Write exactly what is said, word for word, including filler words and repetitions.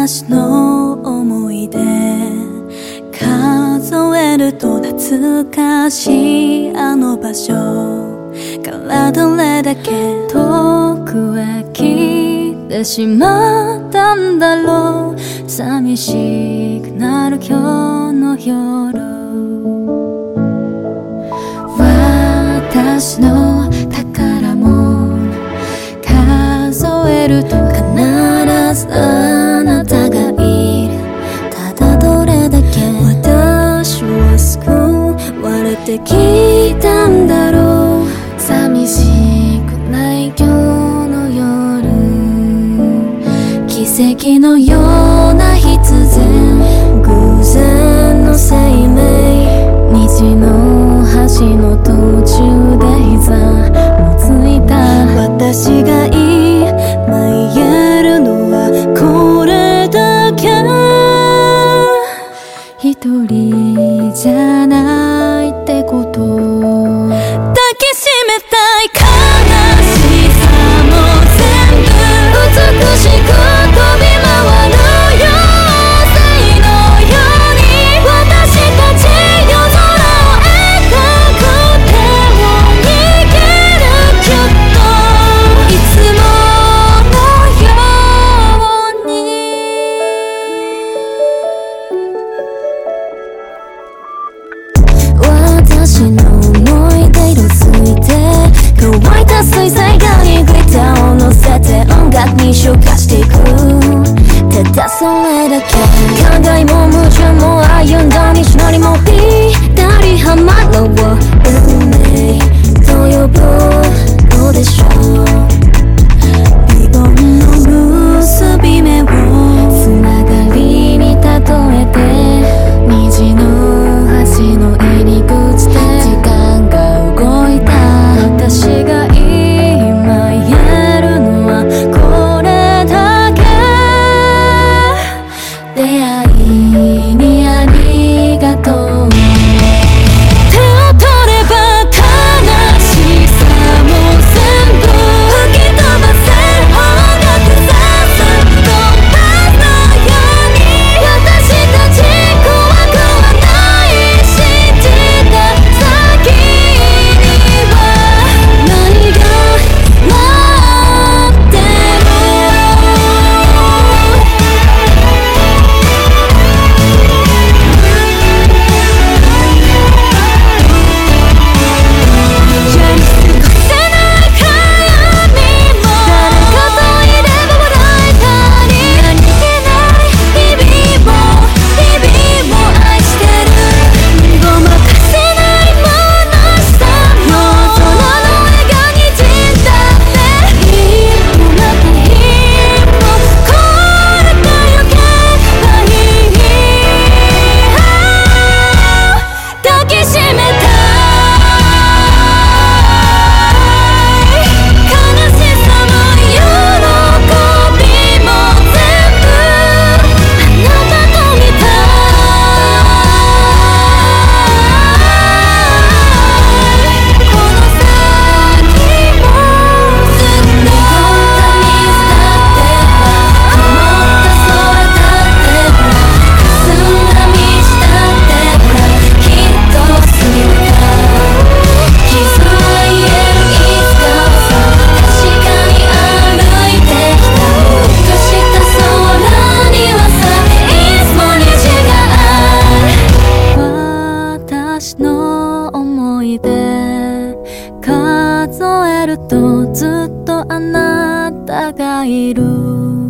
私の思い出数えると懐かしいあの場所からどれだけ遠くへ来てしまったんだろう。寂しくなる今日の夜、私の宝物数えると必ずあなたがいる。ただどれだけ私は救われてきたんだろう。寂しくない今日の夜、奇跡のような必然、偶然の生命、虹の橋の途中で膝もついた。私が今言えるのはこれだけ、一人じゃないってこと。抱きしめたい悲しさも全部美しく飛び回る妖精のように、私たち夜空を描く手を握るきゅっと、いつものように。私の思い出色づいて乾いた水彩画にグリッターを乗せて音楽に昇華していく。ただそれだけ考えも矛盾も歩んだ道のりもぴったりはまるのを運命と呼ぶのでしょう。リボンの結び目をつながりに例えて、虹の橋の入り口で時間が動いた。私が今言えるのはこれだけ、出会いにありがとう。手を取れば悲しさも全部吹き飛ばせる音楽さすコンパスのように、私たち怖くはない信じた先には何が待ってる。やり過ごせない悩みも誰かといれば笑えたり、何気ない日々も日々も愛してる。ごまかせない虚しさも空の上が滲んだっていい。もまたいいもこれが余計はいい。抱きしめたい悲しさも喜びも全部あなたと見たい。この先もずっと濁った水だって曇った空だって霞んだ道だってきっと過ぎるから。傷は癒えるいつかはさ、確かに歩いてきた。ふとした空にはさ、いつも虹がある。私の思い出数えるとずっとあなたがいる。